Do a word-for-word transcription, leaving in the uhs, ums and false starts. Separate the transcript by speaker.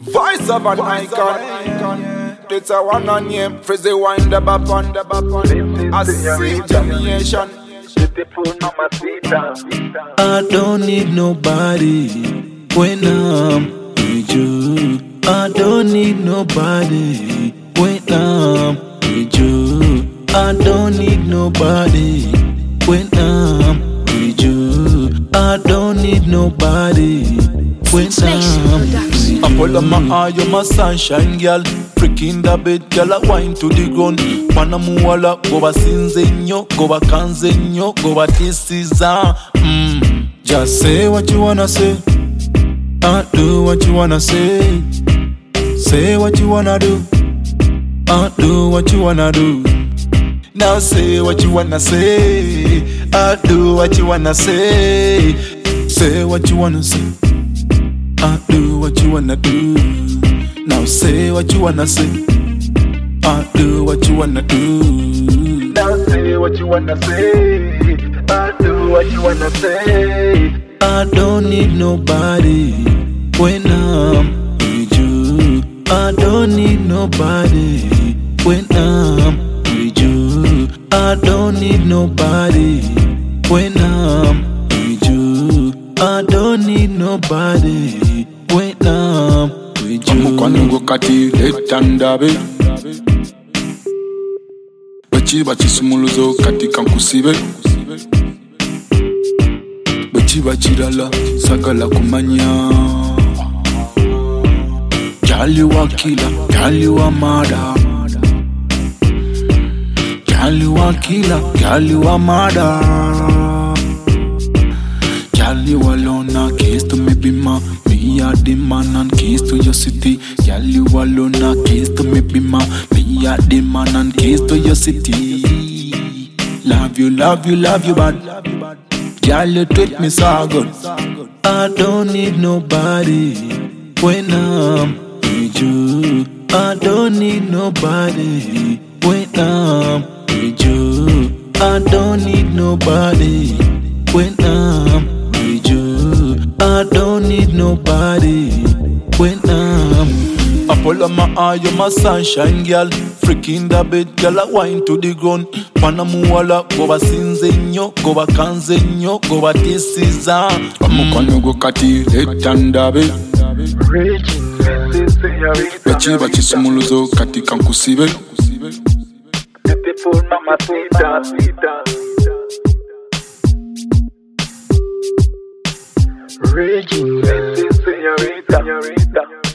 Speaker 1: Voice of an icon. It's a one on name. Frizzy wind the bap on the bap on. A situation.
Speaker 2: I don't need nobody when I'm with you. I don't need nobody when I'm with you. I don't need nobody when I'm with you. I don't need nobody when I'm with you. I pull up my eye, you're my sunshine, girl. Freaking the bed, girl, I wine to the ground. Panamuala, go ba sinzenyo, go ba kanzenyo, go ba tisiza. Mm. Just say what you wanna say. I do what you wanna say. Say what you wanna do. I do what you wanna do. Now say what you wanna say. I do what you wanna say. Say what you wanna say. I do what you wanna do. Now say what you wanna say. I do what you wanna do.
Speaker 1: Now say what you wanna say. I do what you wanna say.
Speaker 2: I don't need nobody when I'm with you. I don't need nobody when I'm with you. I don't need nobody when I'm with you. I don't need nobody when I'm with you.
Speaker 1: Amukwano kati letandabe. Bachi bachi sumuluzo kati kankusibe. Bachi bachi dala sagala kumanya. Jali wa kila, jali wa mada. Jali wa kila, jali wa mada. Jali wa lona, kiss to me bima. Me a the man and keys to your city. Jali wa lona, kiss to me bima. Me a the man and keys to your city. Love you, love you, love you bad. Girl, you treat me so good.
Speaker 2: I don't need nobody when I'm with you. I don't need nobody when I'm with you. I don't need nobody when I'm with you. I don't need nobody when I'm. I pull up my eye, you're my sunshine, girl. Freaking the bed, girl, I wine to the ground. Panamuala, go ba sinzenyo, go ba kanzenyo, go ba tisiza.
Speaker 1: Amukwano go kati letandabe. Bachi bachi sumuluzo kati kankusibe.
Speaker 3: Beautiful mamacita. Regina, señorita, señorita.